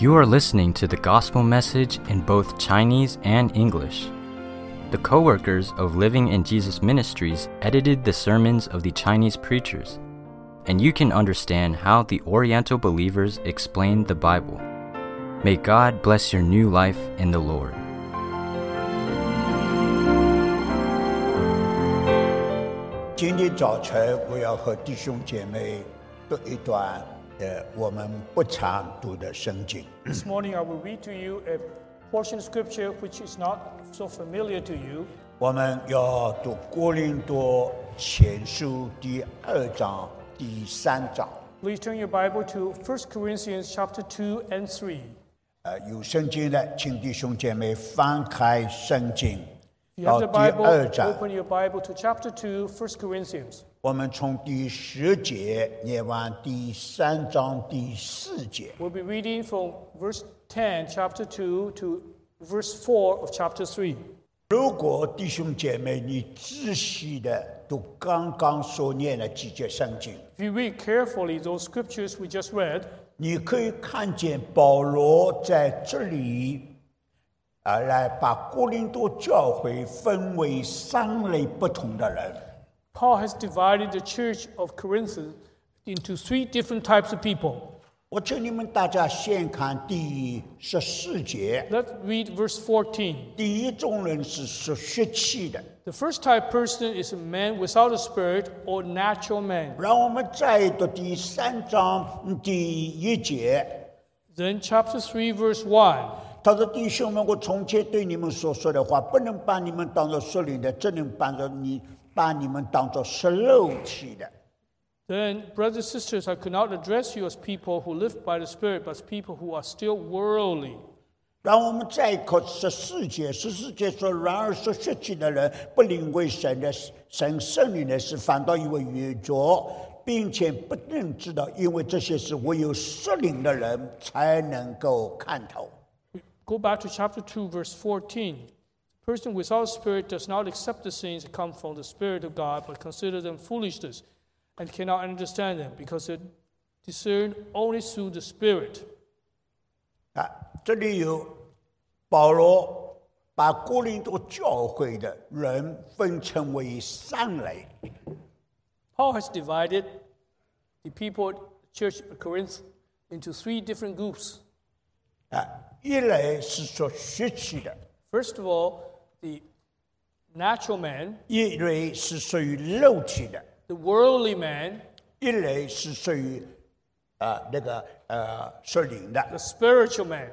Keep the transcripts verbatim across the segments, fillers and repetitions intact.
You are listening to the gospel message in both Chinese and English. The co-workers of Living in Jesus Ministries edited the sermons of the Chinese preachers, and you can understand how the Oriental believers explained the Bible. May God bless your new life in the Lord. 今天早晨，我要和弟兄姐妹读一段呃我们不常读的圣经。 This morning I will read to you a portion of scripture which is not so familiar to you. 我们要读哥林多前书第二章、第三章。 Please turn your Bible to First Corinthians chapter two and three. 呃，有圣经的，请弟兄姐妹翻开圣经 If you have 到 the 第二 Bible, 章。 open your Bible to chapter two, First Corinthians. 我们从第十节念完第三章第四节。 We'll be reading from verse ten, chapter two, to verse four of chapter three. 如果弟兄姐妹你仔细的读刚刚所念的几节圣经， If you read carefully those scriptures we just read, 你可以看见保罗在这里啊，来把哥林多教会分为三类不同的人。 Paul has divided the church of Corinth into three different types of people. 我请你们大家先看第十四节。 Let's read verse fourteen. 第一种人是属血气的， The first type person is a man without a spirit or natural man. 让我们再读第三章第一节。 Then chapter three, verse one. 他说：“弟兄们，我从前对你们所说的话，不能把你们当作属灵的，只能把着你把你们当作是肉体的。” Then, brothers and sisters, I could not address you as people who live by the Spirit, but as people who are still worldly. 让我们再看十四节，十四节说：“然而属血气的人不领会神的神圣灵的事，反倒以为愚拙，并且不能知道，因为这些事唯有属灵的人才能够看透。” Go back to chapter two, verse fourteen. A person without a spirit does not accept the things that come from the Spirit of God, but consider them foolishness, and cannot understand them, because they're discerned only through the Spirit. 啊，这里有保罗把哥林多教会的人分成为三类。 Paul has divided the people at the church of Corinth into three different groups. 啊，一类是属血气的， First of all, the natural man, 一类是属于肉体的， the worldly man, 一类是属于啊那个呃属灵的。 the spiritual man.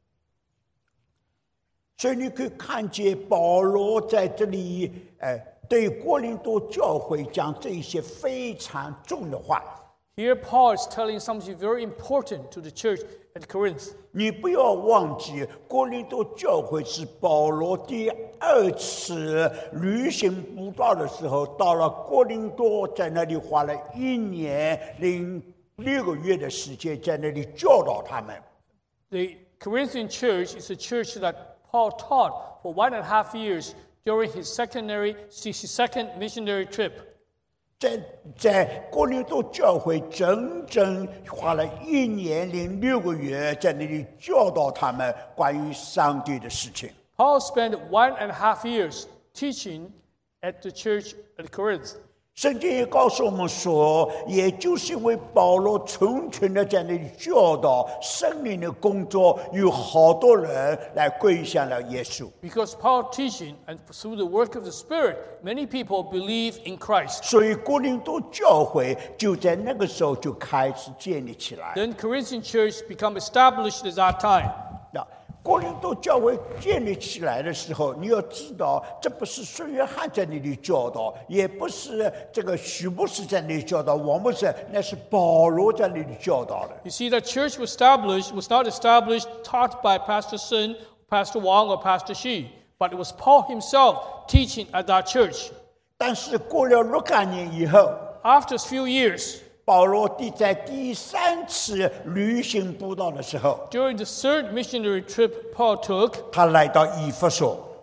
所以你可以看见保罗在这里，呃，对哥林多教会讲这一些非常重的话。 Here Paul is telling something very important to the church at Corinth. 你不要忘记，哥林多教会是保罗第二次旅行布道的时候，到了哥林多，在那里花了一年零六个月的时间，在那里教导他们。 The Corinthian church is a church that Paul taught for one and a half years during his secondary, his second missionary trip. 在在哥林多教会整整花了一年零六个月，在那里教导他们关于上帝的事情。 Paul spent one and a half years teaching at the church at Corinth. 圣经也告诉我们说，也就是因为保罗纯纯的在那里教导圣灵的工作，有好多人来归向了耶稣。 Because Paul teaching and through the work of the Spirit, many people believe in Christ. 所以哥林多教会就在那个时候就开始建立起来。 Then Corinthian church become established at that time. 那哥林多教会建立起来的时候，你要知道，这不是孙约翰在那里教导，也不是这个许牧师在那里教导，王牧师，那是保罗在那里教导的。 You see, that church was established was not established taught by Pastor Sun, Pastor Wang, or Pastor Shi, but it was Paul himself teaching at that church. 但是过了若干年以后， After a few years, 保罗第在第三次旅行布道的时候， during the third missionary trip Paul took, 他来到以弗所，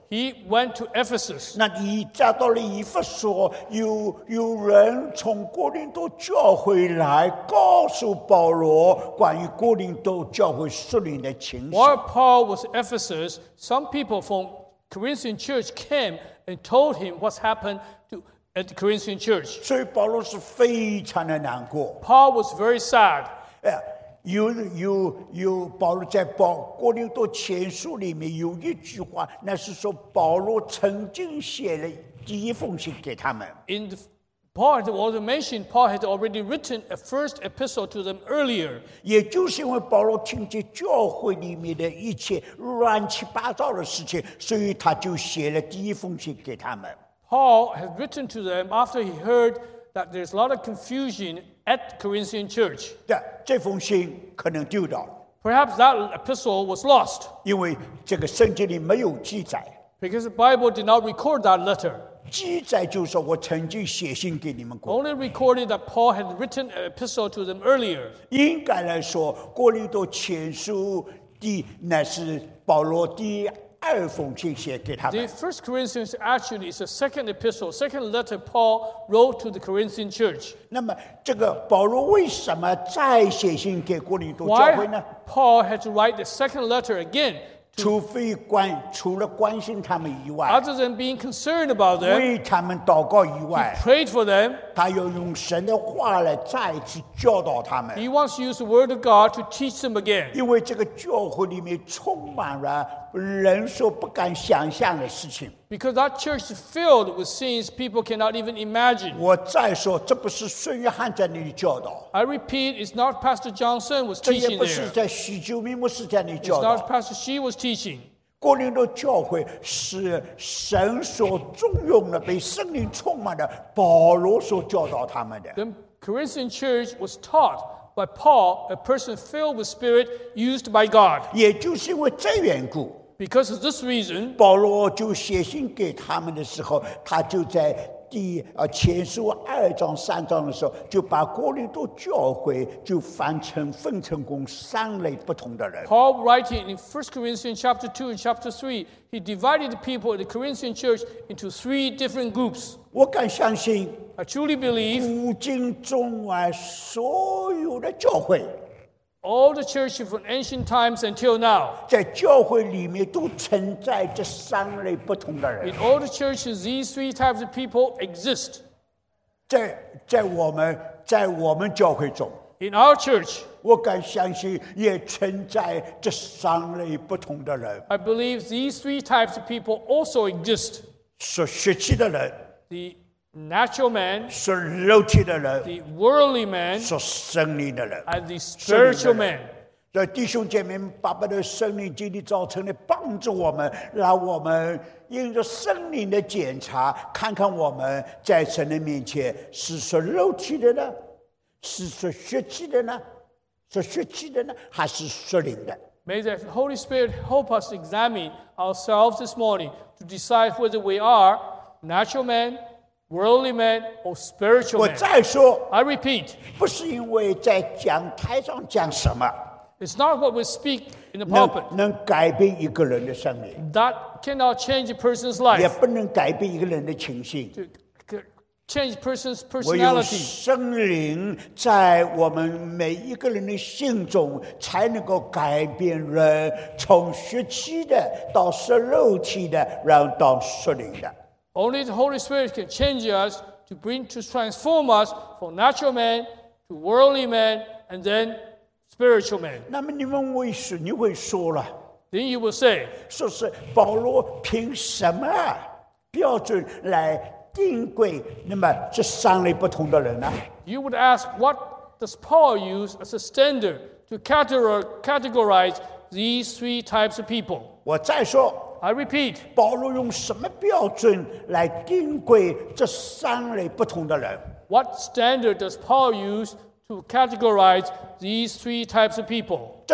He went to Ephesus. 那你加到了以弗所，有有人从哥林多教会来告诉保罗关于哥林多教会属灵的情形。 While Paul was at Ephesus, some people from Corinthian church came and told him what's happened to, at the Corinthian church. 所以保罗是非常的难过。 Paul was very sad. 哎，有有有，保罗在保哥林多前书里面有一句话，那是说保罗曾经写了第一封信给他们。 In the Paul had already mentioned, Paul had already written a first epistle to them earlier. 也就是因为保罗听见教会里面的一切乱七八糟的事情，所以他就写了第一封信给他们。 Paul had written to them after he heard that there's a lot of confusion at Corinthian church. 对，这封信可能丢掉了， Perhaps that epistle was lost 因为这个圣经里没有记载。 because the Bible did not record that letter. 记载就是说我曾经写信给你们过。 Only recorded that Paul had written an epistle to them earlier. 应该来说，哥林多前书第那是保罗第二封信写给他 The 们。 First Corinthians actually is a second epistle, second letter Paul wrote to the Corinthian church. 那么这个保罗为什么再写信给哥林多教会 Why 呢？ Paul had to write the second letter again, 除非关除了关心他们以外， other than being concerned about them, 为他们祷告以外， prayed for them. 他要用神的话来再次教导他们。 He wants to use the word of God to teach them again. 因为这个教会里面充满了人所不敢想象的事情。 Because that church is filled with sins people cannot even imagine. 我再说，这不是孙约翰在那里教导， I repeat, it's not Pastor Johnson was 这也 teaching 不是 there. 在许久明牧师在那里 It's 教导。 not Pastor She was teaching. 哥林多教会是神所重用的，被圣灵充满的，保罗所教导他们的。 The Corinthian church was taught by Paul, a person filled with Spirit used by God. 也就是因为这缘故， Because of this reason, 保罗就写信给他们的时候，他就在第呃前书二章三章的时候，就把哥林多教会就分成分成共三类不同的人。 Paul writing in First Corinthians chapter two and chapter three, he divided the people in the Corinthian church into three different groups. 我敢相信， I truly believe 古今中外所有的教会， all the churches from ancient times until now, 在教会里面都存在这三类不同的人 in。all the churches, these three types of people exist. 在在我们在我们教会中， In our church, 我敢相信也存在这三类不同的人： I believe these three types of people also exist. 属血气的人， The natural man, 属肉体的人， the worldly man, 属圣灵的人。 and the spiritual man. 所以弟兄姐妹们，爸爸的圣灵今天早晨的帮助我们，让我们因着圣灵的检查，看看我们在神的面前是属肉体的呢，是属血气的呢，属血气的呢，还是属灵的？ May the Holy Spirit help us examine ourselves this morning to decide whether we are natural man, worldly man, or spiritual 我 man. 再说， I repeat, 不是因为在讲台上讲什么， it's not what we speak in the 能 pulpit. 能改变一个人的生命， That cannot change a person's 也 life, 不能改变一个人的情绪。 to to change a person's 唯有 personality. 圣灵在我们每一个人的心中，才能够改变人，从血气的到属肉体的，然后到属灵的。 Only the Holy Spirit can change us to bring to transform us from natural man to worldly man and then spiritual man. 那么你们为什你会说了， Then you will say, 说是保罗凭什么标准来定规？那么这三类不同的人呢？ you would ask, what does Paul use as a standard to categor- categorize these three types of people? 我再说。 I repeat, 保罗用什么标准来定规这三类不同的人？ what standard does Paul use to categorize these three types of people? 这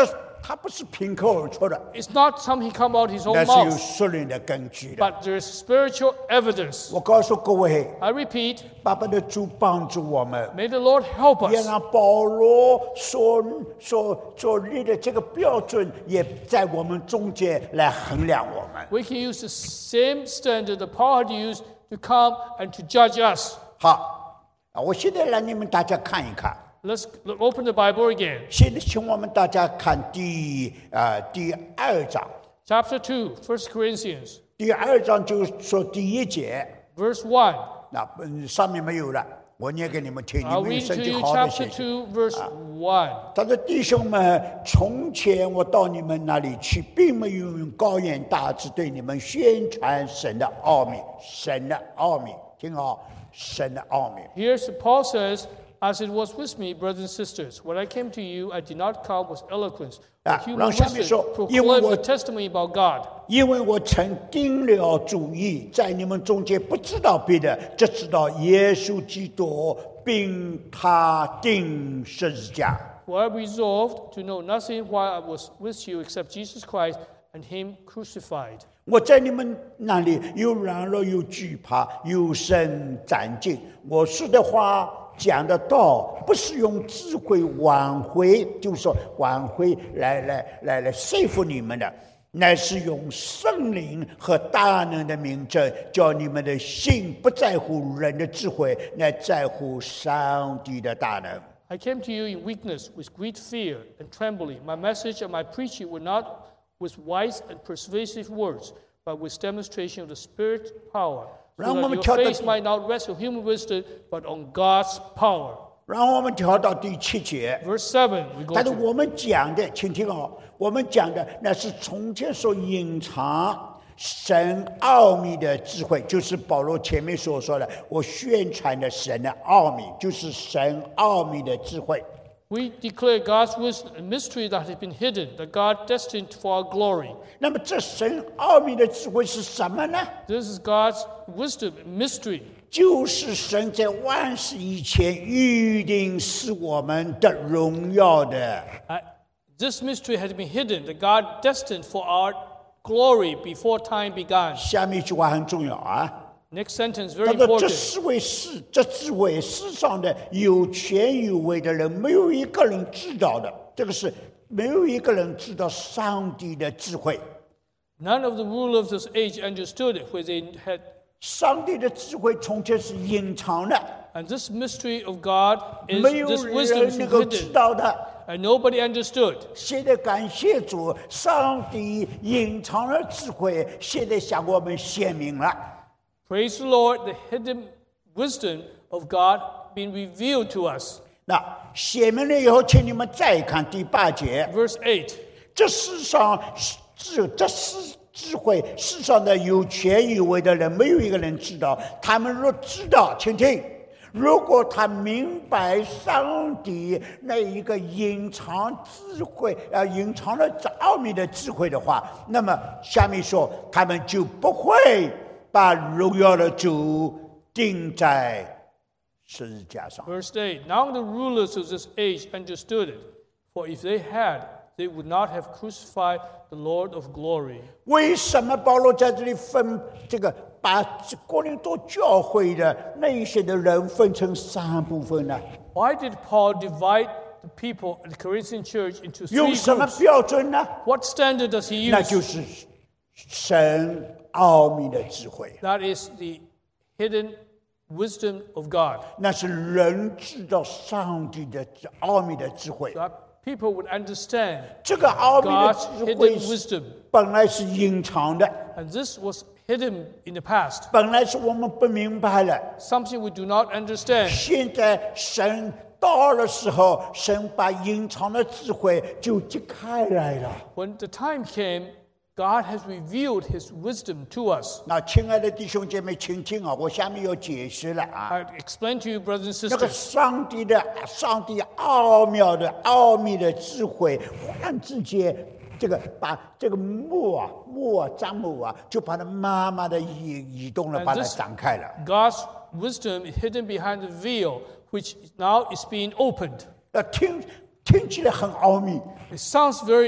它不是凭口而出的， It's not something come out his 那 own 是有 mouth, 属灵的根据的。 but there's spiritual evidence. 我告诉各位， I repeat, 爸爸的主帮助我们， may the Lord help 也 us. 让保罗所所所立的这个标准，也在我们中间来衡量我们。 We can use the same standard the Paul had used to come and to judge us. 好，啊，我现在让你们大家看一看。 Let's look- open the Bible again. 现在请我们大家看第呃第二章， Chapter two, First Corinthians, 第二章就说第一节， verse one. 那嗯上面没有了，我念给你们听，你 I'll 们有 read 圣 to 经 you 好好的 chapter 写写。 two, verse one. 他说：“弟兄们，从前我到你们那里去，并没有用高言大志对你们宣传神的奥秘，神的奥秘，听好，神的奥秘。 Here's Paul says, as it was with me, brothers and sisters, when I came to you, I did not come with eloquence or Ah, human 让下面说， wisdom, 因为 proclaim 我- the testimony about God. 因为我曾定了主意，在你们中间不知道别的，只知道耶稣基督，并他定十字架。 For I resolved to know nothing while I was with you except Jesus Christ and Him crucified. 我在你们那里有软弱，有惧怕，有神战兢。我说的话，讲的道，不是用智慧挽回，就是说挽回来来来来说服你们的，乃是用圣灵和大能的名证，叫你们的心不在乎人的智慧，乃在乎上帝的大能。 I came to you in weakness, with great fear and trembling. My message and my preaching were not with wise and persuasive words, but with demonstration of the Spirit's power, so 让我们 that 跳 your 到 faith might not rest on human wisdom, but on God's power. 让我们跳到第七节。 Verse seven, we go 但是 to. 我们讲的，请听哦，我们讲的那是从前所隐藏神奥秘的智慧，就是保罗前面所说的，我宣传的神的奥秘，就是神奥秘的智慧。 We declare God's wisdom, a mystery that has been hidden, that God destined for our glory. 那么这神奥秘的智慧是什么呢？ This is God's wisdom, mystery. 就是神在万事以前预定是我们的荣耀的。 Uh, this mystery has been hidden, that God destined for our glory before time began. 下面一句话很重要啊。 Next sentence, 他 very 说：“这 important. 四位世，这四位世上的有权有位的人，没有一个人知道的。这个是没有一个人知道上帝的智慧。 None of the rulers of this age understood it, for they had, 上帝的智慧从前是隐藏的， and this mystery of God is 没有 this wisdom 人 is 能够知 hidden, 道的。 and nobody understood. 现在感谢主，上帝隐藏了智慧，现在向我们显明了。 Praise the Lord, the hidden wisdom of God being revealed to us. 那显明了以后，请你们再看第八节。 Verse eight. 这世上智这世智慧，世上的有权有位的人，没有一个人知道。他们若知道，请听，如果他明白上帝那一个隐藏智慧，呃，隐藏了这奥秘的智慧的话，那么下面说，他们就不会把荣耀的主钉在十字架上。 Verse eight. Now the rulers of this age understood it, for if they had, they would not have crucified the Lord of glory. 为什么保罗在这里分这个把哥林多教会的那一些的人分成三部分呢？ Why did Paul divide the people in the Corinthian church into 用 three 什么 groups? 标准呢？ What standard does he 那 use? 就是神奥秘的智慧， That is the hidden wisdom of God. 那是人知道上帝的奥秘的智慧。 That people would understand 这个奥秘的 God's 智慧 hidden 是 wisdom. 本来是隐藏的， And this was hidden in the past, 本来是我们不明白的。 something we do not understand. 现在神到了时候，神把隐藏的智慧就揭开来了。 When the time came, God has revealed His wisdom to us. 那亲爱的弟兄姐妹，请听啊，我下面要解释了啊。 I explain to you, brothers and 那个 sisters, 上帝的上帝奥妙的奥秘的智慧，忽然之间，这个把这个木啊木啊樟木啊，就把它慢慢的移移动了， And 把它 this- 展开了。 God's wisdom is hidden behind the veil, which now is being opened. 呃，听听起来很奥秘， It sounds very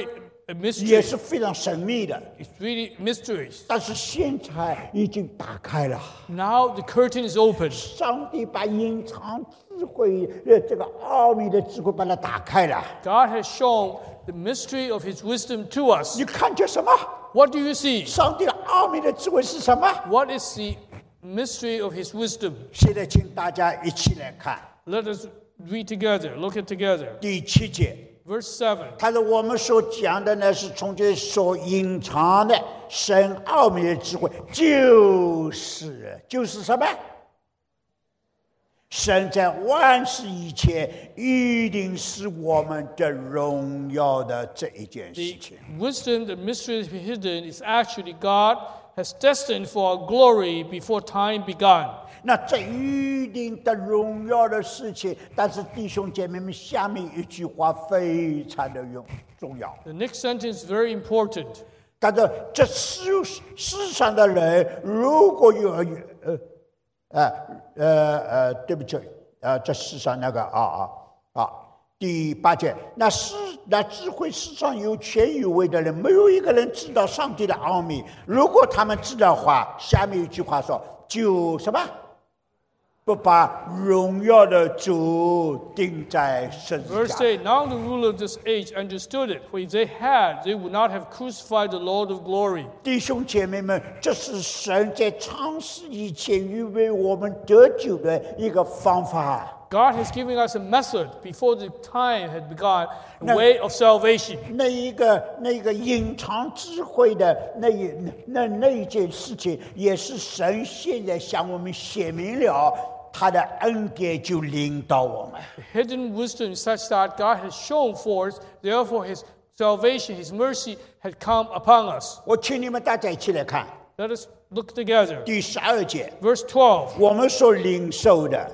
a mystery. 也是非常神秘的。 It's really mysteries. 但是现在已经打开了， Now the curtain is open. 上帝把隐藏智慧的这个奥秘的智慧把它打开了。 God has shown the mystery of His wisdom to us. 你看见什么？ What do you see? 上帝的奥秘的智慧是什么？ What is the mystery of His wisdom? 现在请大家一起来看 Let us read together, look at together. 第七节。 Verse seven. 他说：“我们所讲的呢，是从这所隐藏的神奥秘的智慧，就是就是什么？神在万事以前预定使我们的荣耀的这一件事 The 情。 wisdom, the mystery hidden is actually God has destined for our glory before time began. 那这预定的荣耀的事情，但是弟兄姐妹们，下面一句话非常的重重要。 The next sentence is very important. 但是这世世上的人，如果有呃呃呃呃，对不起，呃，这世上那个啊啊啊，第八节，那世那智慧世上有权有位的人，没有一个人知道上帝的奥秘。如果他们知道的话，下面一句话说，就什么？不把荣耀的主钉在十字 Verse 架。 eight. Now the ruler of this age understood it, for if they had, they would not have crucified the Lord of glory. 弟兄姐妹们，这是神在创世以前预备我们得救的一个方法。 God has given us a method before the time had begun, a way of salvation. 那一个那一个隐藏智慧的那一那那一件事情，也是神现在向我们显明了，他的恩典就领导我们。 The hidden wisdom is such that God has shown forth, therefore His salvation, His mercy had come upon us. 我请你们大家一起来看 Let us look together. 第十二节， Verse twelve. 我们所领受的，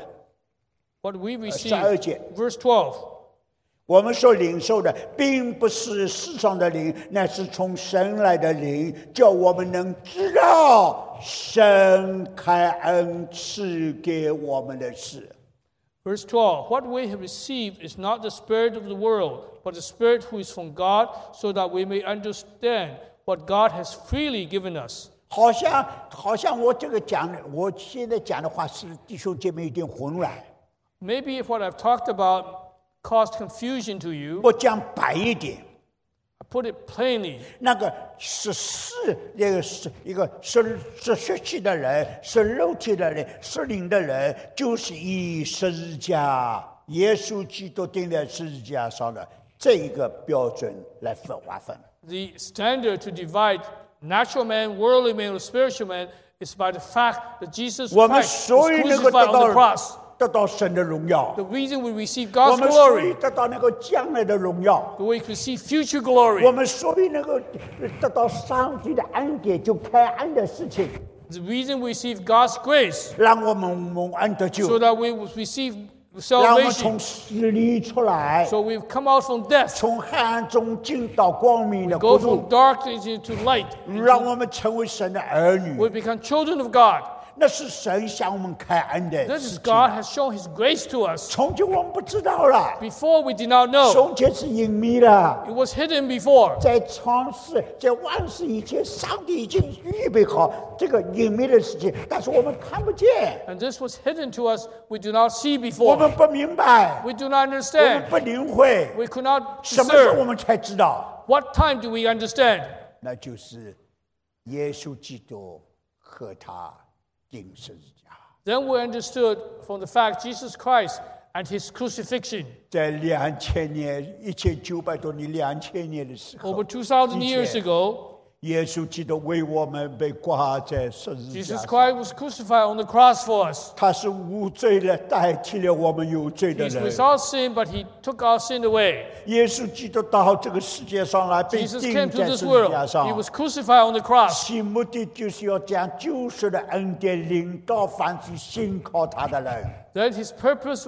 What we 十 receive. 二节， Verse twelve. 我们所领受的，并不是世上的灵，乃是从神来的灵，叫我们能知道神开恩赐给我们的事。 Verse twelve. What we have received is not the spirit of the world, but the Spirit who is from God, so that we may understand what God has freely given us. 好像好像我这个讲的，我现在讲的话，是弟兄姐妹有点混乱。 Maybe if what I've talked about caused confusion to you, 我讲白一点， I put it plainly. 那个是是那个是一个是是血气的人，是肉体的人，是灵的人，就是以十字架，耶稣基督钉在十字架上的这一个标准来分划分。 The standard to divide natural man, worldly man, or spiritual man is by the fact that Jesus 我们 Christ 所 was 以能够 crucified 得 on the 到 cross. 得到神的荣耀， The reason we receive 我 God's 们所以 glory, 得到那个将来的荣耀。 the way we receive future 我 glory, 们所以能够得到上帝的恩典，就开恩的事情， the reason we receive God's grace, 让我们蒙恩得 so 救， that we will receive 让我们从 salvation. 死里出来， So we've come out from death, 从黑暗中进到光明的 go 国 from 度， darkness into light. 让我们成为神的儿女。 We become children of God. 那是神向我们开恩的 This 事 is 情。 God has shown His grace to us. 从前我们不知道了， Before we did not know. 从前是隐秘了。 It was hidden before. 在创世，在万事以前，上帝已经预备好这个隐秘的事情，但是我们看不见， And this was hidden to us. We do not see 我 before. 们不明白， We do not 我们 understand. 不领会。 We could not 什么时候我 discern. 们才知道？ What time do we understand? 那就是耶稣基督和他钉十字架。 Then we understood from the fact Jesus Christ and His crucifixion. 在两千年、一千九百多年、两千年的时候 Over，two thousand 以前 years ago, 耶稣基督为我们被挂在十字架 Jesus 上， Christ was crucified on the cross for us. 他是无罪的，代替了我们有罪的 He's 人。 without sin, but He took our sin away. 耶稣基督到这个世界上来，被 Jesus 钉 came to 在 this 十字 world. 架 He 上， was crucified on the cross. 其目的就是要将救赎的恩典领到凡是信靠他的人。 Then His purpose was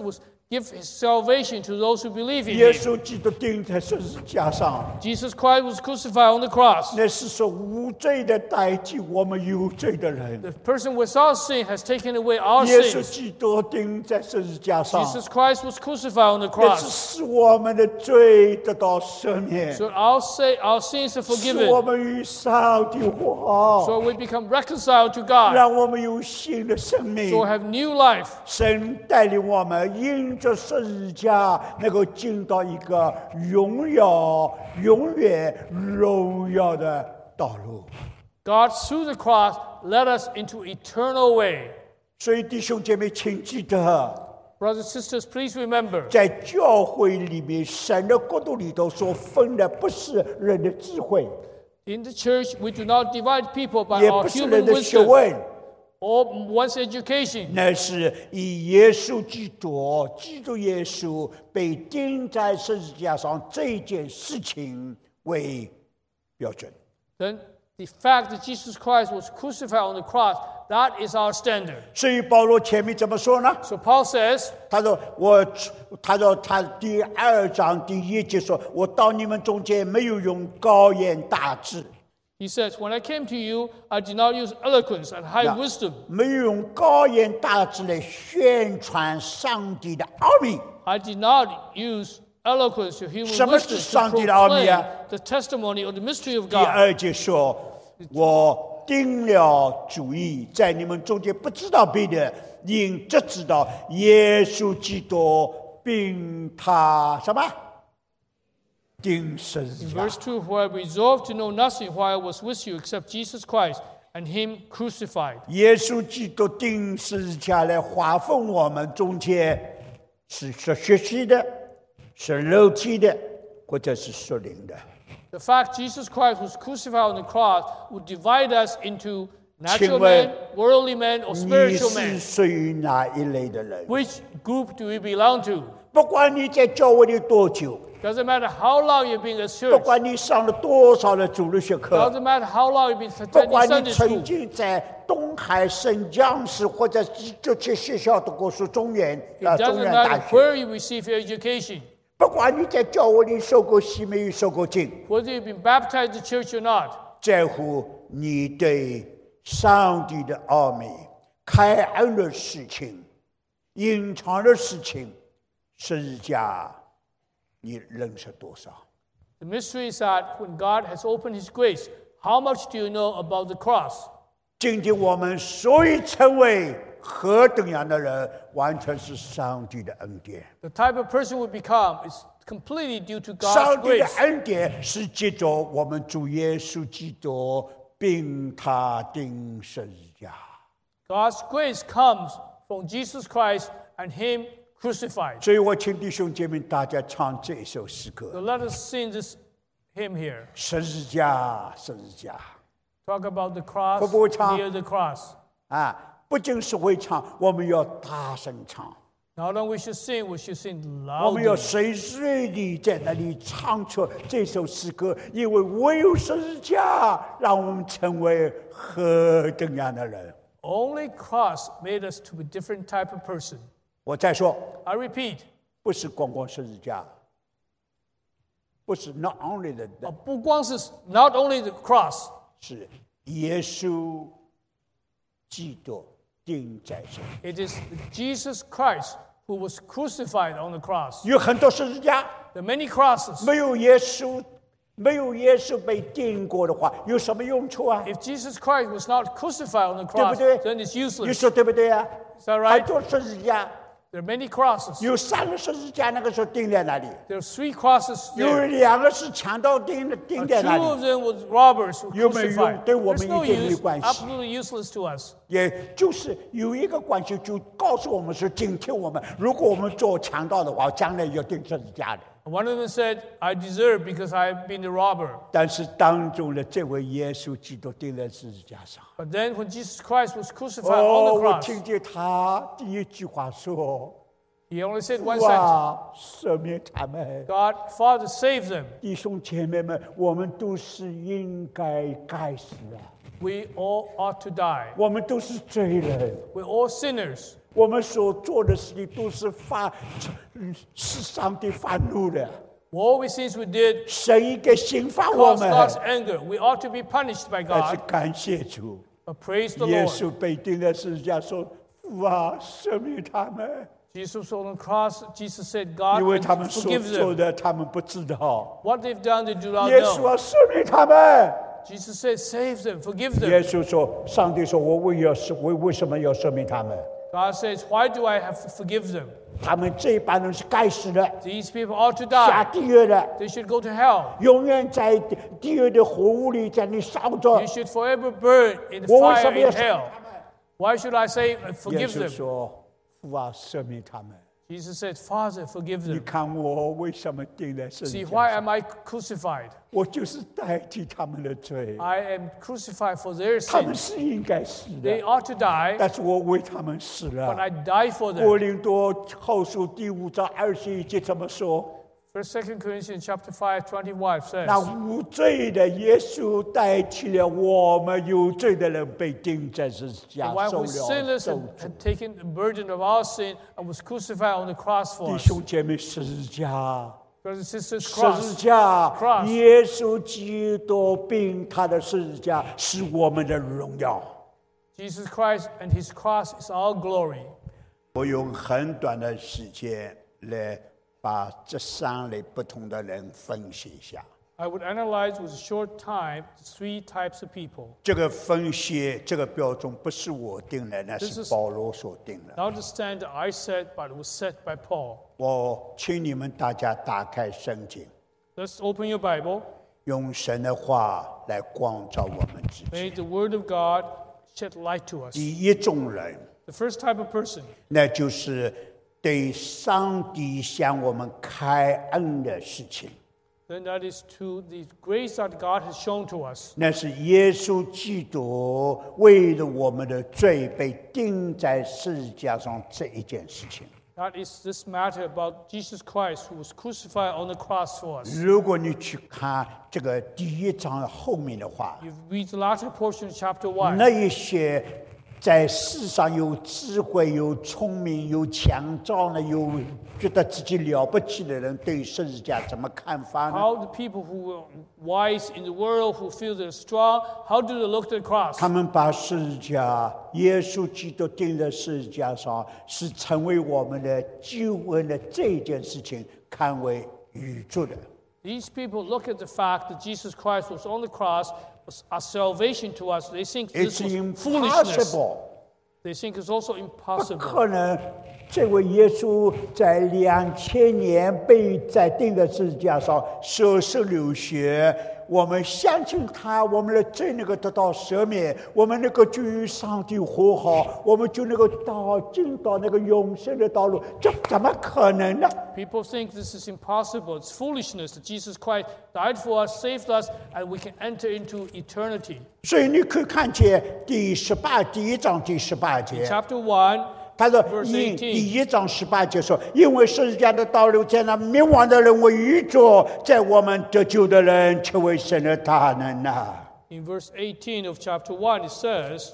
give his salvation to those who believe in 耶 him. 稣基督钉在十字架上， Jesus Christ was crucified on the cross. 那是说无罪的代替我们有罪的人。 The person without sin has taken away our 耶稣 sins. 基督钉在十字架上， Jesus Christ was crucified on the 那是 cross. 使我们的罪得到赦免， So our, say, our sins are 使我 forgiven. 们与上帝和好， So we become reconciled to God. 让我们有新的生命。 So we have new life. 神带领我们因着十字架，能够进到一个荣耀、永远荣耀的道路。 God, through the cross, led us into eternal way. 所以弟兄姐妹，请记得， Brothers and sisters, please remember, 在教会里面，神的国度里头所分的不是人的智慧， in the church, we do not divide people by 也 our 不是 human 人的学 wisdom 问， or one's education. 那是以耶稣基督、基督耶稣被钉在十字架上这件事情为标准。 Then the fact that Jesus Christ was crucified on the cross, that is our standard. 所以保罗前面怎么说呢？ So Paul says, 他说：“我，他说他第二章第一节说，我到你们中间没有用高言大智， he says, when I came to you, I did not use eloquence and high Yeah. wisdom. 没有用高言大智来宣传上帝的奥秘。 I did not use eloquence or human 什么是 wisdom to 上帝的奥秘啊？ proclaim the testimony or the mystery of 第 God. 二节说，我定了主意，在你们中间不知道别的，因只知道耶稣基督，并他什么钉十 In 字架。 verse two, for I resolved to know nothing while I was with you except Jesus Christ and him crucified. 耶稣基督钉十字架来划分我们中间，是是学习的，是肉体的，或者是属灵的。 The fact Jesus Christ was crucified on the cross would divide us into natural 请问， men, worldly men, or 你 spiritual 是 men. 属于哪一类的人？ Which group do we belong to? 不管你在教会里多久， Doesn't matter how long you've been at 不 church. 管你上了多少的主日学课， Doesn't matter how long you've been 不 attending 管你 Sunday 曾 school. 经在东海圣江市或者这些学校读过书，中原 It 啊中 doesn't 原大 matter 学， where you receive your education. 不管你在教会里受过洗没有受过浸， Whether you've been baptized in the church or not. 在乎你对上帝的奥秘、开恩的事情、隐藏的事情，十字架你认识多少？ The mystery is that when God has opened his grace, how much do you know about the cross? 今天我们所以成为何等样的人，完全是上帝的恩典。 The type of person we become is completely due to God's 上帝的 grace. 恩典是借着我们主耶稣基督并他钉十字架。 God's grace comes from Jesus Christ and him crucified. 所以我请弟兄姐妹大家唱这一首诗 So 歌： let us sing this hymn here. 十字架，十字架 Talk about the cross, 会不会唱？ near the cross. 啊！不仅是会唱，我们要大声唱， Not only we should sing, we should sing 我们要 loudly. 随时地在那里唱出这首诗歌，因为唯有十字架让我们成为何等样的人。 Only cross made us to a different type of person. 我再说， I repeat, 不是光光十字架，不是 not only the， uh, 不光是 not only the cross, 是耶稣基督钉在十字架。 it is Jesus Christ who was crucified on the cross. 有很多十字架， There are many crosses. 没有耶稣，没有耶稣被钉过的话，有什么用处啊？ If Jesus Christ was not crucified on the 对不 cross, 对？ then it's 你 useless. 说对不对啊？ Is that 很 right? 多十字架， There are many crosses. 有三个十字架，那个时候钉在那里； There are three crosses 有 there. 两个是强盗钉的，钉 Uh, 在那 two of 里， them was robbers who 有没有用？ crucified. 对我们 There's no 一点没 use, 关系。 absolutely useless to us. 也就是有一个关系，就告诉我们是警惕我们，如果我们做强盗的话，将来要钉十字架的。 One of them said, I deserve because I've been a robber. 但是当中的这位耶稣基督钉在十字架上。 But then when Jesus Christ was crucified 哦， on the 我 cross, 听见他第一句话说：“ He only said one 父 sentence. 啊，赦免他们。 God, Father, save them. 弟兄姐妹们，我们都是应该该死的， We all ought to die. 我们都是罪人， We're all sinners. 我们所做的事情都是发是上帝发怒的， All the sins we did 神应该刑罚我 caused 们。 God's anger. We ought to be punished by 但是 God. 感谢主， But praise the 耶 Lord. 稣被钉在十字架，说：“父啊，赦免他们， Jesus on the cross, Jesus said, God, 因为他们所 forgive 做 them. 的，他们不知道。 What they've done, they do ” not 耶稣 know. 啊，赦免他们。 Jesus said, save them, forgive 耶 them. 稣说：“上帝说，我为要赦，为为什么要赦免他们？ God says, why do I have to forgive them? 他们这一帮人是该死的， These people ought to 下 die. 地狱的， They should go to hell. 永远在地狱的火屋里在那烧着 You。should forever burn in the 我为什 fire 么要 in 赦免 hell. Why should I say uh, 耶 forgive 稣 them? 说：“父啊，赦免他们。 Jesus said, Father, forgive 你 them. 看我为什么钉在十 See, 字 why 架上？ am I crucified? 我就是代替他们的罪， I am crucified for their 他们 sins. 是应该死 They 的， ought to die, 但是我为他们死 but 了。” I die for 哥 them. 林多后书第五章二十一节怎么说？ First, Second Corinthians chapter five, twenty-one 那 says, 无罪的耶稣代替了我们有罪的人，被钉在十字 The 架， one 受 who 了 was sinless 咒 had, 诅。 had taken the burden of our sin and was crucified on the cross for 弟 us. 兄姐妹，十字架， Brothers and sisters, 十字 cross. 架， Cross 耶稣基督并他的十字架是我们的荣耀。 Jesus Christ and his cross is our glory. 我用很短的时间来把这三类不同的人分析一下。 I would analyze with a short time three types of people. 这个分析，这个标准不是我定的，那 This 是 is- 保罗所定的。 Not the standard I set, but it was set by Paul. 我请你们大家打开圣经， Let's open your Bible. 用神的话来光照我们自己。 May the word of God shed light to us. 第一种人， The first type of person 那就是对上帝向我们开恩的事情， then that is to the grace that God has shown to us. 那是耶稣基督为了我们的罪被钉在十字架上这一件事情。 That is this matter about Jesus Christ who was crucified on the cross for us. 如果你去看这个第一章后面的话， You read the latter portion of chapter one. 那一些在世上有智慧、有聪明、有强壮的、有觉得自己了不起的人，对十字架怎么看法呢？ How the people who are wise in the world, who feel they're strong, how do they look at the cross? 他们把十字架，耶稣基督钉在十字架上，是成为我们的救恩的这件事情，看为宇宙的。 These people look at the fact that Jesus Christ was on the cross, was a salvation to us. They think It's this was foolishness. impossible， They think it's also 不 impossible. 可能。这位耶稣在两千年被在钉在十字架上舍身流血，我们相信他，我们的罪能够得到赦免，我们能够就与上帝和好，我们就能够到进到那个永生的道路，这怎么可能呢？ People think this is impossible. It's foolishness that Jesus Christ died for us, saved us, and we can enter into eternity. 所以你可以看见第十八第一章第十八节， Chapter one, 他说 verse 因 eighteen. 第一章十八节说，因为十字架的道路在那灭亡的人为愚拙，在我们得救的人却为神的大能呐、 In verse eighteen of chapter one, it says,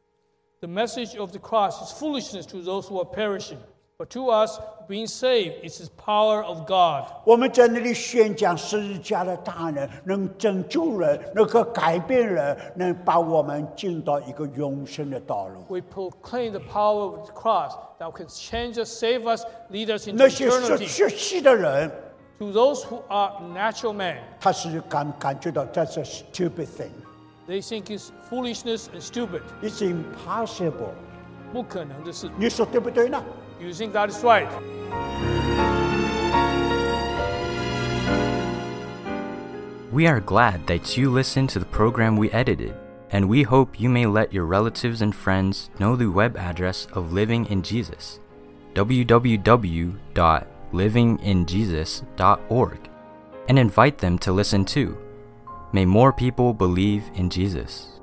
the message of the cross is foolishness to those who are perishing, but to us, being saved, it's the power of God. 我们在那里宣讲十字架的大能，能拯救人，能够改变人，能把我们进到一个永生的道路。 We proclaim the power of the cross that can change us, save us, lead us into 那些是 eternity. 血气的人， To those who are natural men, 他是感感觉到这是 stupid thing， they think it's foolishness and stupid. it's impossible。 不可能的事。 你说对不对呢？ You think that is right? We are glad that you listened to the program we edited, and we hope you may let your relatives and friends know the web address of Living in Jesus, w w w dot living in jesus dot org, and invite them to listen too. May more people believe in Jesus.